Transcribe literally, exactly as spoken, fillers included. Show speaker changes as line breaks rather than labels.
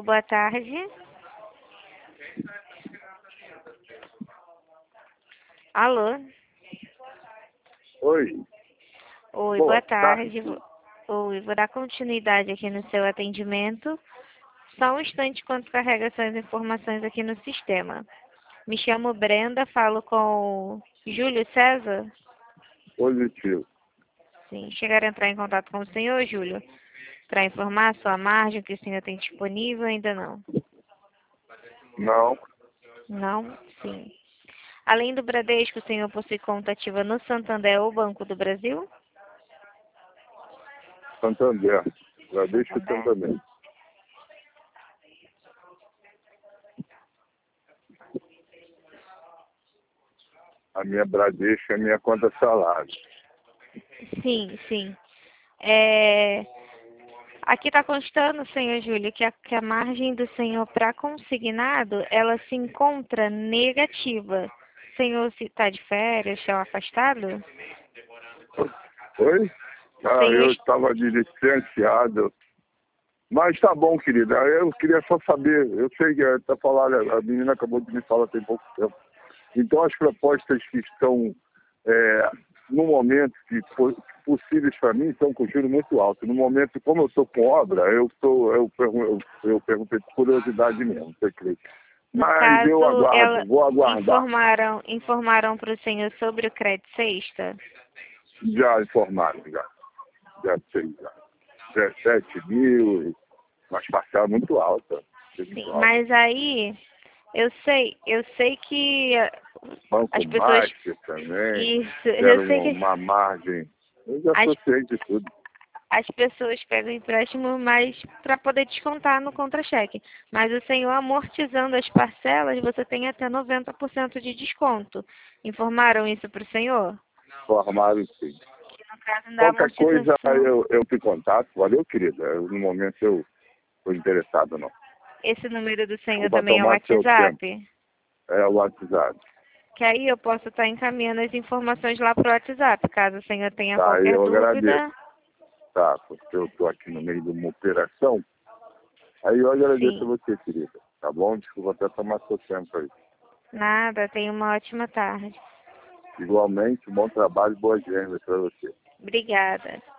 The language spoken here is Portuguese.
boa tarde. Alô?
Oi.
Oi,
Boa
boa tarde.
tarde.
Oi, vou dar continuidade aqui no seu atendimento. Só um instante enquanto carrega suas informações aqui no sistema. Me chamo Brenda, falo com Júlio César?
Positivo.
Sim. Chegaram a entrar em contato com o senhor, Júlio, para informar a sua margem, que o senhor tem disponível, ainda não?
Não.
Não? Sim. Além do Bradesco, o senhor possui conta ativa no Santander ou Banco do Brasil?
Santander. Bradesco
Santander.
Santander. A minha Bradesco é a minha conta salário.
Sim, sim. É... Aqui está constando, senhor Júlio, que a, que a margem do senhor para consignado, ela se encontra negativa. O senhor está de férias, está afastado?
Oi? Ah,
Senhor...
eu estava de licenciado. Mas tá bom, querida. Eu queria só saber. Eu sei que está falando, a menina acabou de me falar tem pouco tempo. Então, as propostas que estão, é, no momento, que possíveis para mim, estão com juros muito altos. No momento, como eu estou com obra, eu, tô, eu, eu, eu perguntei por curiosidade mesmo, secreto.
No
Mas
caso,
eu aguardo,
ela
vou aguardar.
informaram, informaram para o senhor sobre o crédito sexta?
Já informaram, já. Já sei, já. dezessete mil, mas parcela muito alta. Muito
Sim,
alta.
mas aí, eu sei, eu sei que
Banco
as pessoas...
Master também,
Isso, eu
deram
sei
uma,
que
uma margem. Eu já
as,
sou ciente de tudo.
as pessoas pegam empréstimo mais para poder descontar no contra-cheque. Mas o senhor amortizando as parcelas, você tem até noventa por cento de desconto. Informaram isso para o senhor?
Formaram sim.
No caso da
Qualquer coisa
amortização.
eu, eu te contato. Valeu, querida. Eu, no momento eu estou interessado, não.
Esse número do senhor
Desculpa
também é o
tomar seu tempo.
WhatsApp?
É o WhatsApp.
Que aí eu posso estar encaminhando as informações lá para o WhatsApp, caso o senhor tenha
Tá,
qualquer
eu agradeço.
dúvida.
Tá, porque eu estou aqui no meio de uma operação. Aí eu agradeço a
Sim.
você, querida. Tá bom? Desculpa até tomar seu tempo aí.
Nada, tenha uma ótima tarde.
Igualmente, bom trabalho e boas vendas para você.
Obrigada.